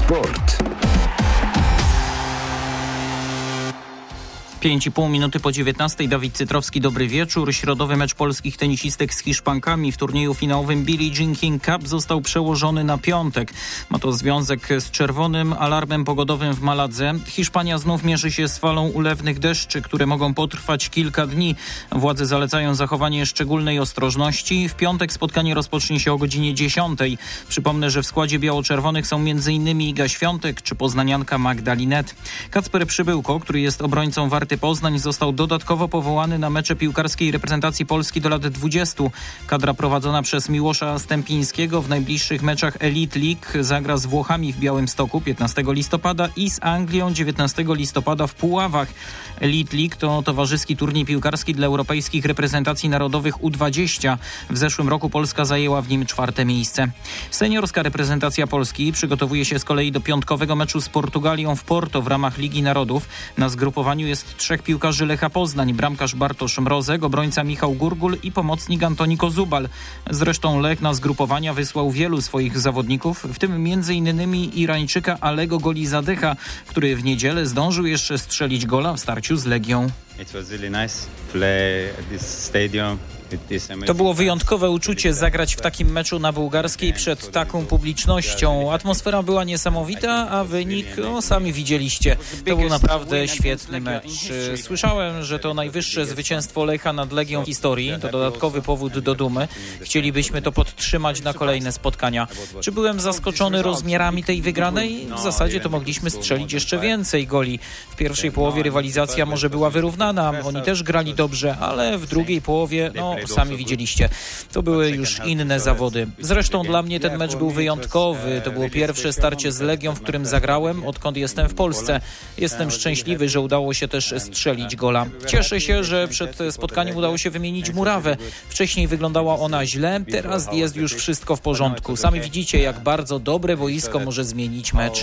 Sport. 5,5 minuty po 19. Dawid Cytrowski, dobry wieczór. Środowy mecz polskich tenisistek z Hiszpankami w turnieju finałowym Billie Jean King Cup został przełożony na piątek. Ma to związek z czerwonym alarmem pogodowym w Maladze. Hiszpania znów mierzy się z falą ulewnych deszczy, które mogą potrwać kilka dni. Władze zalecają zachowanie szczególnej ostrożności. W piątek spotkanie rozpocznie się o godzinie 10. Przypomnę, że w składzie biało-czerwonych są m.in. Iga Świątek czy poznanianka Magda Linette. Kacper Przybyłko, który jest obrońcą Warty Poznań, został dodatkowo powołany na mecze piłkarskiej reprezentacji Polski do lat 20. Kadra prowadzona przez Miłosza Stępińskiego w najbliższych meczach Elite League zagra z Włochami w Białymstoku 15 listopada i z Anglią 19 listopada w Puławach. Elite League to towarzyski turniej piłkarski dla europejskich reprezentacji narodowych U20. W zeszłym roku Polska zajęła w nim 4. miejsce. Seniorska reprezentacja Polski przygotowuje się z kolei do piątkowego meczu z Portugalią w Porto w ramach Ligi Narodów. Na zgrupowaniu jest 3 piłkarzy Lecha Poznań, bramkarz Bartosz Mrozek, obrońca Michał Gurgul i pomocnik Antoni Kozubal. Zresztą Lech na zgrupowania wysłał wielu swoich zawodników, w tym m.in. Irańczyka Alego Golizadecha, który w niedzielę zdążył jeszcze strzelić gola w starciu z Legią. To było wyjątkowe uczucie zagrać w takim meczu na bułgarskiej przed taką publicznością. Atmosfera była niesamowita, a wynik, sami widzieliście. To był naprawdę świetny mecz. Słyszałem, że to najwyższe zwycięstwo Lecha nad Legią w historii. To dodatkowy powód do dumy. Chcielibyśmy to podtrzymać na kolejne spotkania. Czy byłem zaskoczony rozmiarami tej wygranej? W zasadzie to mogliśmy strzelić jeszcze więcej goli. W pierwszej połowie rywalizacja może była wyrównana. Oni też grali dobrze, ale w drugiej połowie, sami widzieliście. To były już inne zawody. Zresztą dla mnie ten mecz był wyjątkowy. To było pierwsze starcie z Legią, w którym zagrałem, odkąd jestem w Polsce. Jestem szczęśliwy, że udało się też strzelić gola. Cieszę się, że przed spotkaniem udało się wymienić murawę. Wcześniej wyglądała ona źle, teraz jest już wszystko w porządku. Sami widzicie, jak bardzo dobre boisko może zmienić mecz.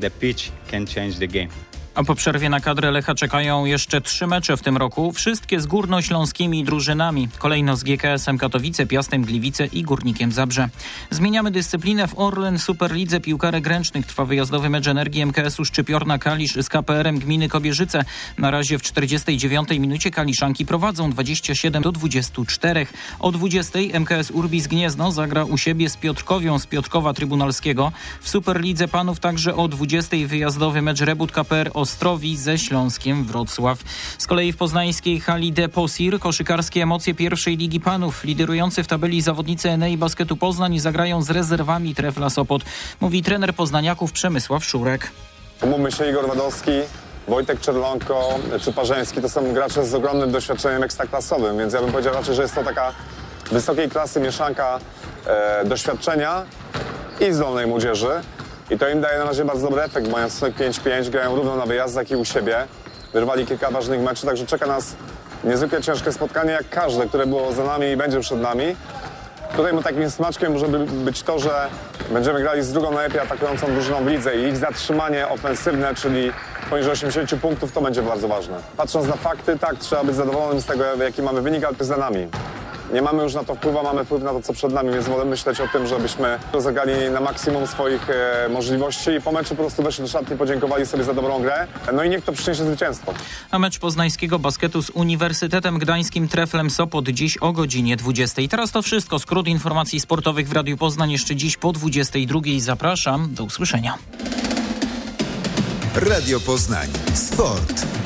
A po przerwie na kadrę Lecha czekają jeszcze 3 mecze w tym roku, wszystkie z górnośląskimi drużynami. Kolejno z GKS-em Katowice, Piastem Gliwice i Górnikiem Zabrze. Zmieniamy dyscyplinę. W Orlen Superlidze piłkarek ręcznych trwa wyjazdowy mecz Energii MKS-u Szczypiorna-Kalisz z KPR-em Gminy Kobierzyce. Na razie w 49 minucie Kaliszanki prowadzą 27-24. O 20 MKS Urbis Gniezno zagra u siebie z Piotrkowią z Piotrkowa Trybunalskiego. W Superlidze Panów także o 20 wyjazdowy mecz Rebut KPR Ostrowi ze Śląskiem Wrocław. Z kolei w poznańskiej hali Deposir koszykarskie emocje pierwszej Ligi Panów. Liderujący w tabeli zawodnicy Enei Basketu Poznań zagrają z rezerwami Trefla Sopot. Mówi trener poznaniaków Przemysław Szurek. Umówmy się, Igor Wadowski, Wojtek Czerlonko czy Parzeński to są gracze z ogromnym doświadczeniem ekstraklasowym, więc ja bym powiedział raczej, że jest to taka wysokiej klasy mieszanka doświadczenia i zdolnej młodzieży. I to im daje na razie bardzo dobry efekt. Mają swoje 5-5, grają równo na wyjazdach i u siebie. Wyrwali kilka ważnych meczów, także czeka nas niezwykle ciężkie spotkanie, jak każde, które było za nami i będzie przed nami. Tutaj takim smaczkiem może być to, że będziemy grali z drugą najlepiej atakującą drużyną w lidze i ich zatrzymanie ofensywne, czyli poniżej 80 punktów, to będzie bardzo ważne. Patrząc na fakty, tak, trzeba być zadowolonym z tego, jaki mamy wynik, ale to jest za nami. Nie mamy już na to wpływu, mamy wpływ na to, co przed nami, więc wolę myśleć o tym, żebyśmy rozegrali na maksimum swoich możliwości i po meczu po prostu weszli do szatni, podziękowali sobie za dobrą grę. No i niech to przyniesie zwycięstwo. A mecz poznańskiego basketu z Uniwersytetem Gdańskim Treflem Sopot dziś o godzinie 20. Teraz to wszystko. Skrót informacji sportowych w Radiu Poznań jeszcze dziś po 22. Zapraszam. Do usłyszenia. Radio Poznań. Sport.